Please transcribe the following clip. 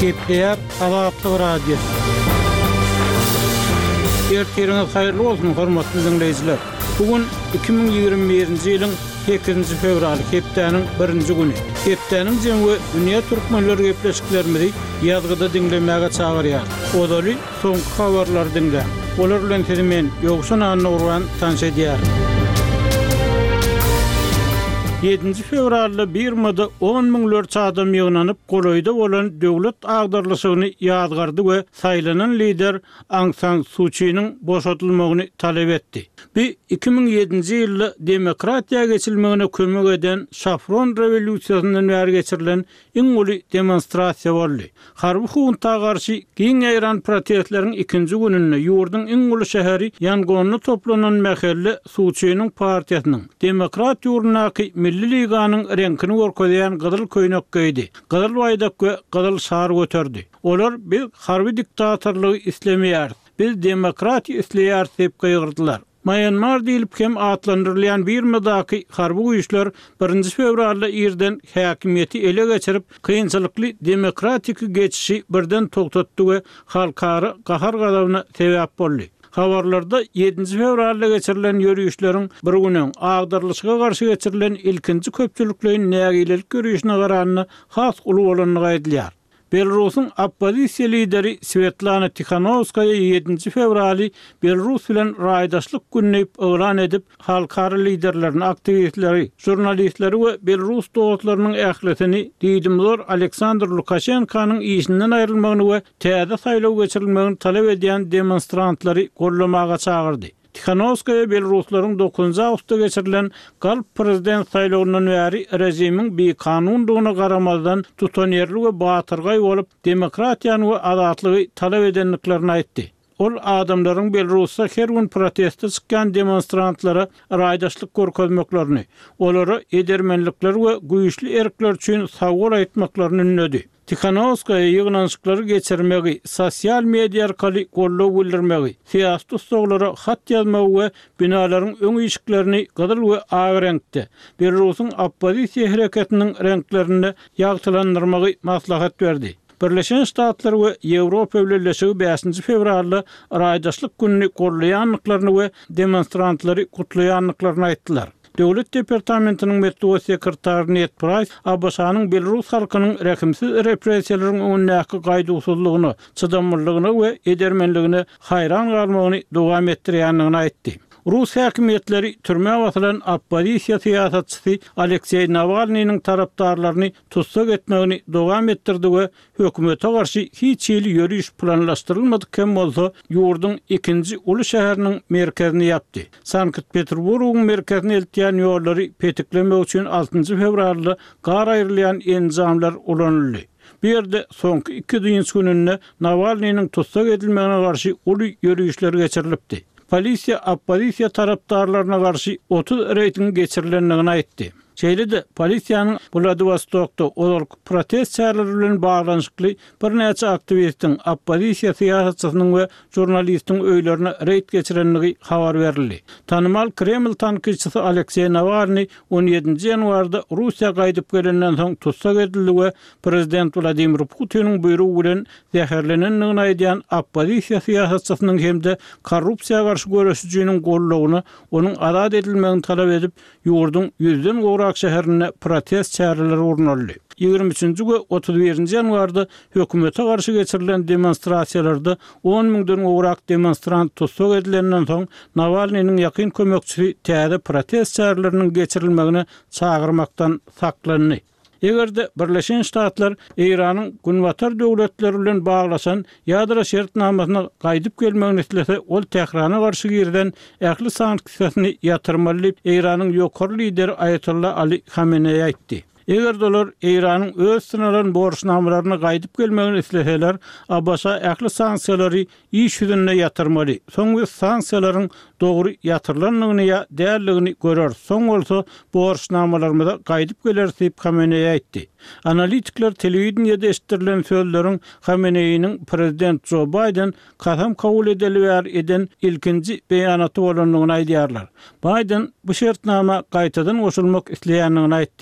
Kepler Azatlyk Radio. Ertiriniz hayırlı olsun hormatly dinleyijiler. Bugün 2021-nji ýylyň 8-nji fevraly hepdeniň 1-nji güni. Hepdeniň jemgy dünýä türkmenleri gepleşiklerimizi ýazgyda dinlemäge çagyrýar. Odaly soňky habarlar dinle. Olar bilen men Ýogşan Anurwan tanış edýär. 7-nji fevralda Birmada 10 miňlerçe adam ýygnanyp golaýda bolan döwlet agdarlyşygyny ýadgardy we saýlanan lider Aung San Suu Kyi'niň boşatylmagyny talep etdi. Bu 2007-nji ýylda demokratiýa geçilmegine kömek eden Şafron rewolýusiýasyndan bäri geçirilen iň uly demonstrasiýa boldy. Harby hunta garşy giň ýaýran protestleriň 2-nji gününde ýurdun iň uly şäheri Yangonda toplanan mähelle Suu Kyi'niň partiýasynyň Demokrat ýurdunaky Milli Liganyň renkini gorkodaýan gyzyl köýnek giydi. Gyzyl baýdak we gyzyl şar göterdi. Olar biz harby diktatorlygy islemeýär, biz demokratiýa isleýär diýip gygyrdylar. Myanmar diýilip hem atlandyrylýan Birmadaky harby güýçler 1-nji fevralda ýerden häkimiýeti ele geçirip kynçylykly demokratik geçişi birden togtatdy we halkary gahar gadawyna sebäp boldy. Habarlarda 7-nji fevralda geçirilen ýörüýüşleriň bir günüň agdarlyşyga garşy geçirilen ilkinji köpçülikliň nägilelik görüşine garanyny has uly bolanyny aýdylýar. Belarusyň oppozisiýa lideri Svetlana Tikhanovskaya 7-nji fevraly Belarus bilen raýdaşlyk gününi elan edip, halkary liderlerini, aktivistleri, jurnalistleri we Belarus dowlatlarynyň ähletini diýdimler Aleksandr Lukashenkanyň işinden aýrylmagyny we täze saýlaw geçirilmegini talep edýän demonstrantlary gollamaga çagyrdy. Tikhanovskaya Belaruslaryň 9 awgustda geçirilen galp prezident saýlawynyň bäri rejimiň bir kanundygyna garamazdan tutanýarly we batyrgaý bolup demokratiýany we azatlygy talep edenliklerini aýtdy. Ol adamlaryň Belarusda her gün protestde çykkan demonstrantlara raýdaşlyk görkezmeklaryny, olara edermenlikler we güýçli erkler üçin sagwar aýtmaklaryny ünledi. Tikhanovskaya ýygnançyklary geçirmegi, sosial media arkaly gollaw bildirmegi, siýasat ustalara hat ýazmagy we binalaryň öň ýyşiklerini gyzyl we ag renkde, Belarusyň oppozisiýa hereketiniň renklerini ýagtylandyrmagy maslahat berdi. Birleşen Ştatlar we Ýewropa Birleşigi 5-nji fevralda raýdaşlyk gününi gollaýanlyklaryny we demonstrantlary kutlaýanlyklaryny aýtdylar. Döwlet departamentiniň metbuat sekretary Ned Price Abbasanyň Belarus halkynyň rekimsiz repressiýalaryň öňündäki gaýdusuzlygyny, çydamlygyny we edermenligini hayran galmagyny dowam etdirýändigini aýtdy. Rus häkimetleri türme wasylan oppozisiýa siýasatçysy Aleksey Navalnyň tarapdarlaryny tutsak etmegini dowam etdirdi we hökümete garşy hiç ýyl ýörüş planlaşdyrylmady kem bolsa ýurdun 2-nji uly şäheriniň merkezini ýapdy. Sankt-Peterburgyň merkezine eltýän ýollary petiklemek üçin 6-njy fevralda gar aýrylýan enzamlar ulanyldy. Bu ýerde soňky 2 düýünç gününde Navalnyň tutsak edilmegine garşy uly ýörüýüşler geçirilipdi. Polisiýa oppozisiýa tarapdarlaryna garşy 30 reyting geçirilendigini aýtdy. Şeýle-de polisiýanyň Vladivostokda olark protest çağrıları bilen baglanşykly bir näçe aktivistiň, oppozisiýa siýasatçysynyň we jurnalistiň öýlerine reýt geçirenligi habar berildi. Tanymal Kreml tankyçysy Aleksey Navalny 17-nji ýanwarda Russiýa gaýdyp gelenden soň tutsak edildi we prezident Vladimir Putiniň buýrugy bilen zäherlenenligini aýdýan oppozisiýa siýasatçysynyň hemde korrupsiýa garşy görüşjüjiniň gollawyny, onuň azat edilmegini talep edip ýurdun 100den şäherine protest çağrıları urnaldy. 23-nji we 31-nji ýanwarda hökümete garşy geçirilen demonstrasiýalarda 10 miňden gowrak demonstrant tutsak edilenden soň Navalnyň ýakyn kömekçisi täze protest çağrılarynyň geçirilmegine çagyrmakdan saklandy. Egerde Birleşen Ştatlar Iranyň günwatar döwletleri bilen baglaşan ýadra şertnamasyna gaýdyp gelmegini islese, ol Tehrana garşy girden ähli sanksiýasyny ýatyrmaly diýip Iranyň ýokary lideri Ayatollah Ali Khamenei aýtdy. Eger dolar Iranyň öz sınalaryň borçnamalaryny gaýdyp gelmegini isleseler, Abbasa ähli sanksiýalary iş ýüzüne ýatyrmaly. Soňky sanksiýalaryň dogry ýatyrlanmagyny ýa däerligini görer. Soň bolsa borçnamalarymyza gaýdyp geler diýip Khamenei aýtdy. Analitikler telewizionyada eşitdirilen sözleriň Khamenei'nin prezident Joe Biden kasam kabul eden ilkinji beýanaty bolanyny aýdýarlar. Biden bu şertnama gaýtadan goşulmak isleýändigini aýtdy.